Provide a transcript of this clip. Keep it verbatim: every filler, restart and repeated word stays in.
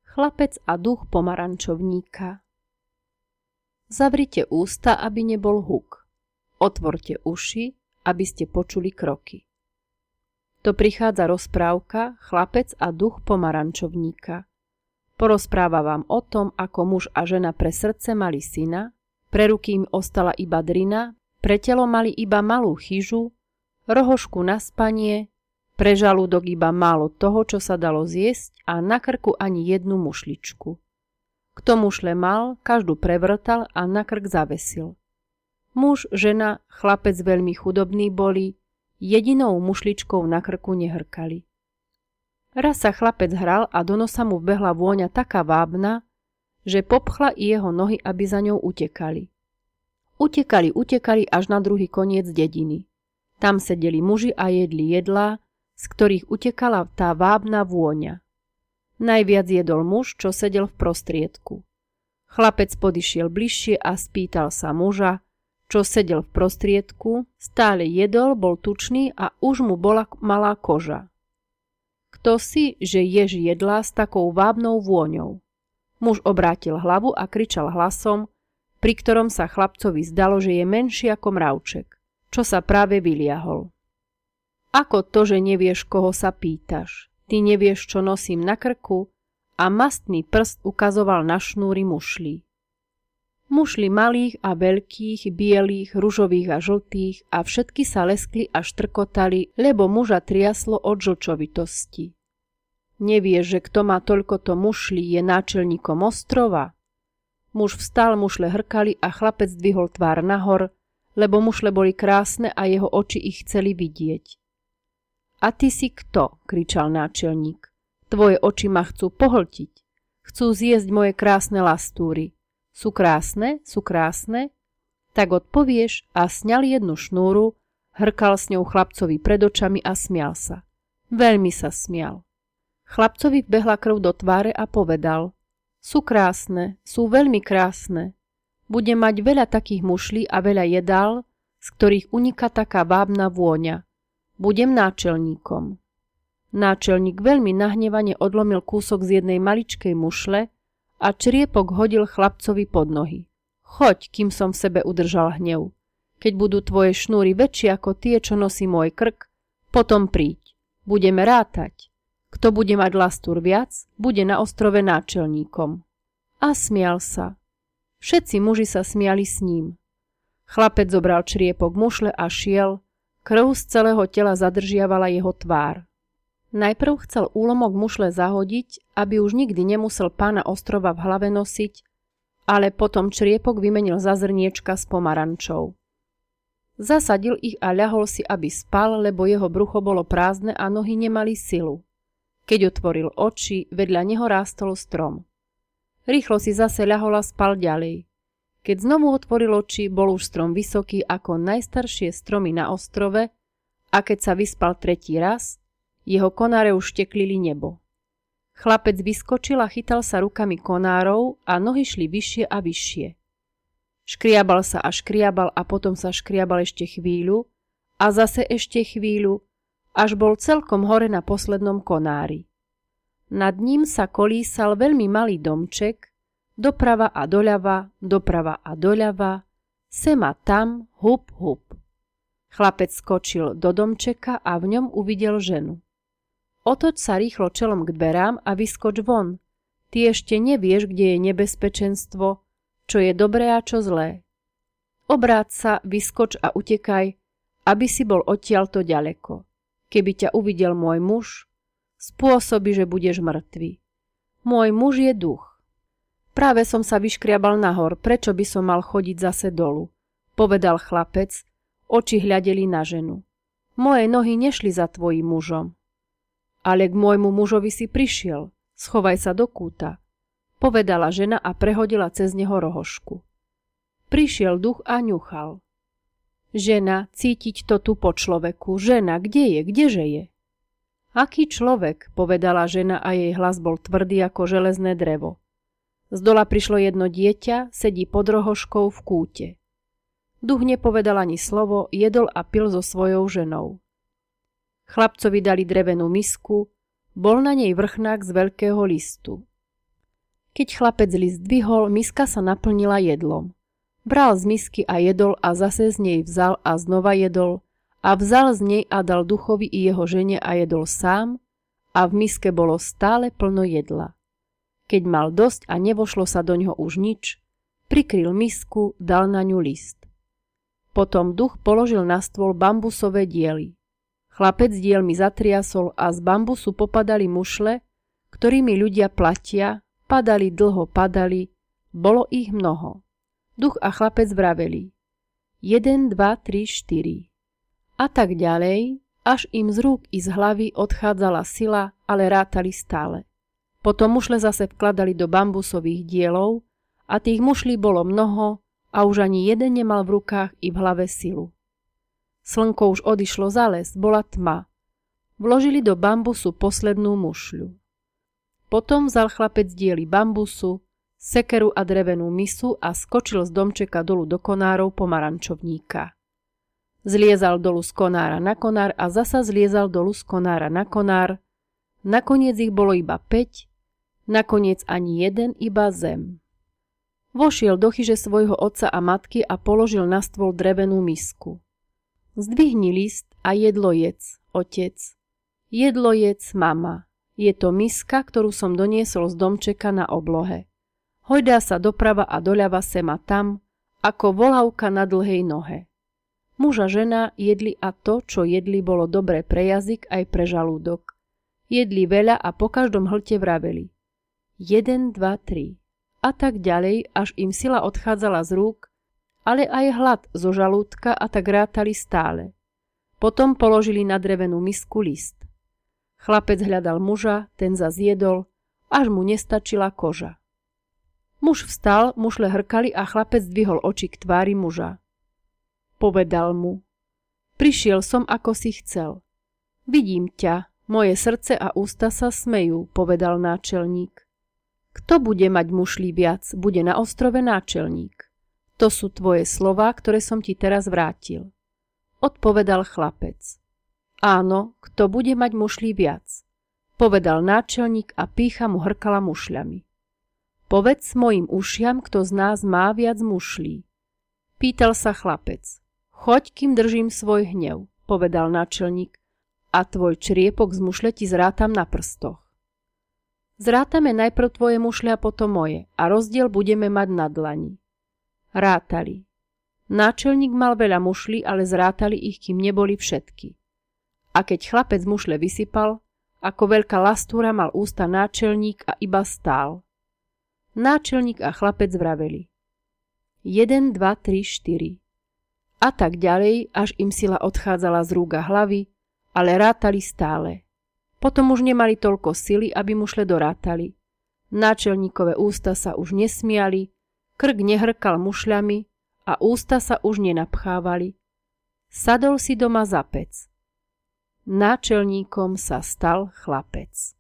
Chlapec a duch pomarančovníka. Zavrite ústa, aby nebol huk. Otvorte uši, aby ste počuli kroky. To prichádza rozprávka Chlapec a duch pomarančovníka. Porozpráva vám o tom, ako muž a žena pre srdce mali syna, pre ruky im ostala iba drina, pre telo mali iba malú chyžu, rohošku na spanie, pre žalúdok iba málo toho, čo sa dalo zjesť a na krku ani jednu mušličku. Kto mušle mal, každú prevrtal a na krk zavesil. Muž, žena, chlapec veľmi chudobní boli, jedinou mušličkou na krku nehrkali. Raz sa chlapec hral a do nosa mu vbehla vôňa taká vábna, že popchla i jeho nohy, aby za ňou utekali. Utekali, utekali až na druhý koniec dediny. Tam sedeli muži a jedli jedlá, z ktorých utekala tá vábna vôňa. Najviac jedol muž, čo sedel v prostriedku. Chlapec podišiel bližšie a spýtal sa muža, čo sedel v prostriedku, stále jedol, bol tučný a už mu bola malá koža. Kto si, že ješ jedlá s takou vábnou vôňou? Muž obrátil hlavu a kričal hlasom, pri ktorom sa chlapcovi zdalo, že je menší ako mravček, čo sa práve vyliahol. Ako to, že nevieš, koho sa pýtaš? Ty nevieš, čo nosím na krku? A mastný prst ukazoval na šnúry mušlí. Mušli malých a veľkých, bielých, ružových a žltých a všetky sa leskli a štrkotali, lebo muža triaslo od žlčovitosti. Nevieš, že kto má toľkoto mušlí, je náčelníkom ostrova? Muž vstal, mušle hrkali a chlapec dvihol tvár nahor, lebo mušle boli krásne a jeho oči ich chceli vidieť. A ty si kto? Kričal náčelník. Tvoje oči ma chcú pohltiť. Chcú zjesť moje krásne lastúry. Sú krásne? Sú krásne? Tak odpovieš a sňal jednu šnúru, hrkal s ňou chlapcovi pred očami a smial sa. Veľmi sa smial. Chlapcovi vbehla krv do tváre a povedal: Sú krásne, sú veľmi krásne. Budem mať veľa takých mušlí a veľa jedál, z ktorých uniká taká vábna vôňa. Budem náčelníkom. Náčelník veľmi nahnevane odlomil kúsok z jednej maličkej mušle a čriepok hodil chlapcovi pod nohy. Choď, kým som v sebe udržal hnev. Keď budú tvoje šnúry väčšie ako tie, čo nosí môj krk, potom príď. Budeme rátať. Kto bude mať lastúr viac, bude na ostrove náčelníkom. A smial sa. Všetci muži sa smiali s ním. Chlapec zobral čriepok mušle a šiel. Krv z celého tela zadržiavala jeho tvár. Najprv chcel úlomok mušle zahodiť, aby už nikdy nemusel pána ostrova v hlave nosiť, ale potom čriepok vymenil za zrniečka s pomarančou. Zasadil ich a ľahol si, aby spal, lebo jeho brucho bolo prázdne a nohy nemali silu. Keď otvoril oči, vedľa neho rástol strom. Rýchlo si zase ľahol a spal ďalej. Keď znovu otvoril oči, bol už strom vysoký ako najstaršie stromy na ostrove a keď sa vyspal tretí raz, jeho konáre už teklili nebo. Chlapec vyskočil a chytal sa rukami konárov a nohy šli vyššie a vyššie. Škriabal sa a škriabal a potom sa škriabal ešte chvíľu a zase ešte chvíľu, až bol celkom hore na poslednom konári. Nad ním sa kolísal veľmi malý domček, doprava a doľava, doprava a doľava, sem a tam, hup, hup. Chlapec skočil do domčeka a v ňom uvidel ženu. Otoč sa rýchlo čelom k dverám a vyskoč von. Ty ešte nevieš, kde je nebezpečenstvo, čo je dobré a čo zlé. Obráť sa, vyskoč a utekaj, aby si bol odtiaľto ďaleko. Keby ťa uvidel môj muž, spôsobí, že budeš mŕtvy. Môj muž je duch. Práve som sa vyškriabal nahor, prečo by som mal chodiť zase dolu, povedal chlapec, oči hľadeli na ženu. Moje nohy nešli za tvojím mužom. Ale k môjmu mužovi si prišiel, schovaj sa do kúta, povedala žena a prehodila cez neho rohošku. Prišiel duch a ňuchal. Žena, cítiť to tu po človeku, žena, kde je, kdeže je? Aký človek, povedala žena a jej hlas bol tvrdý ako železné drevo. Zdola prišlo jedno dieťa, sedí pod rohoškou v kúte. Duch nepovedal ani slovo, jedol a pil so svojou ženou. Chlapcovi dali drevenú misku, bol na nej vrchnák z veľkého listu. Keď chlapec list zdvihol, miska sa naplnila jedlom. Bral z misky a jedol a zase z nej vzal a znova jedol a vzal z nej a dal duchovi i jeho žene a jedol sám a v miske bolo stále plno jedla. Keď mal dosť a nevošlo sa do ňoho už nič, prikryl misku, dal na ňu list. Potom duch položil na stôl bambusové diely. Chlapec dielmi zatriasol a z bambusu popadali mušle, ktorými ľudia platia, padali dlho, padali, bolo ich mnoho. Duch a chlapec vraveli. Jeden, dva, tri, štyri. A tak ďalej, až im z rúk i z hlavy odchádzala sila, ale rátali stále. Potom mušle zase vkladali do bambusových dielov a tých mušlí bolo mnoho a už ani jeden nemal v rukách i v hlave silu. Slnko už odišlo za les, bola tma. Vložili do bambusu poslednú mušľu. Potom vzal chlapec diely bambusu, sekeru a drevenú misu a skočil z domčeka dolu do konárov pomarančovníka. Zliezal dolu z konára na konár a zasa zliezal dolu z konára na konár. Nakoniec ich bolo iba päť, nakoniec ani jeden, iba zem. Vošiel do chyže svojho otca a matky a položil na stôl drevenú misku. Zdvihni list a jedlo jedz, otec. Jedlo jedz, mama. Je to miska, ktorú som doniesol z domčeka na oblohe. Hojdá sa doprava a doľava sem a tam, ako volavka na dlhej nohe. Muž a žena jedli a to, čo jedli, bolo dobré pre jazyk aj pre žalúdok. Jedli veľa a po každom hlte vraveli. Jeden, dva, tri. A tak ďalej, až im sila odchádzala z rúk, ale aj hlad zo žalúdka a tak rátali stále. Potom položili na drevenú misku list. Chlapec hľadal muža, ten zas jedol, až mu nestačila koža. Muž vstal, mušle hrkali a chlapec zdvihol oči k tvári muža. Povedal mu, prišiel som, ako si chcel. Vidím ťa, moje srdce a ústa sa smejú, povedal náčelník. Kto bude mať mušlí viac, bude na ostrove náčelník. To sú tvoje slová, ktoré som ti teraz vrátil. Odpovedal chlapec. Áno, kto bude mať mušlí viac, povedal náčelník a pýcha mu hrkala mušľami. Povedz mojim ušiam, kto z nás má viac mušlí. Pýtal sa chlapec. Choď, kým držím svoj hnev, povedal náčelník, a tvoj čriepok z mušle ti zrátam na prstoch. Zrátame najprv tvoje mušle a potom moje a rozdiel budeme mať na dlani. Rátali. Náčelník mal veľa mušlí, ale zrátali ich, kým neboli všetky. A keď chlapec mušle vysypal, ako veľká lastúra mal ústa náčelník a iba stál. Náčelník a chlapec vraveli. Jeden, dva, tri, štyri. A tak ďalej, až im sila odchádzala z rúk a hlavy, ale rátali stále. Potom už nemali toľko sily, aby mušle dorátali. Náčelníkové ústa sa už nesmiali, krk nehrkal mušľami a ústa sa už nenapchávali. Sadol si doma za pec. Náčelníkom sa stal chlapec.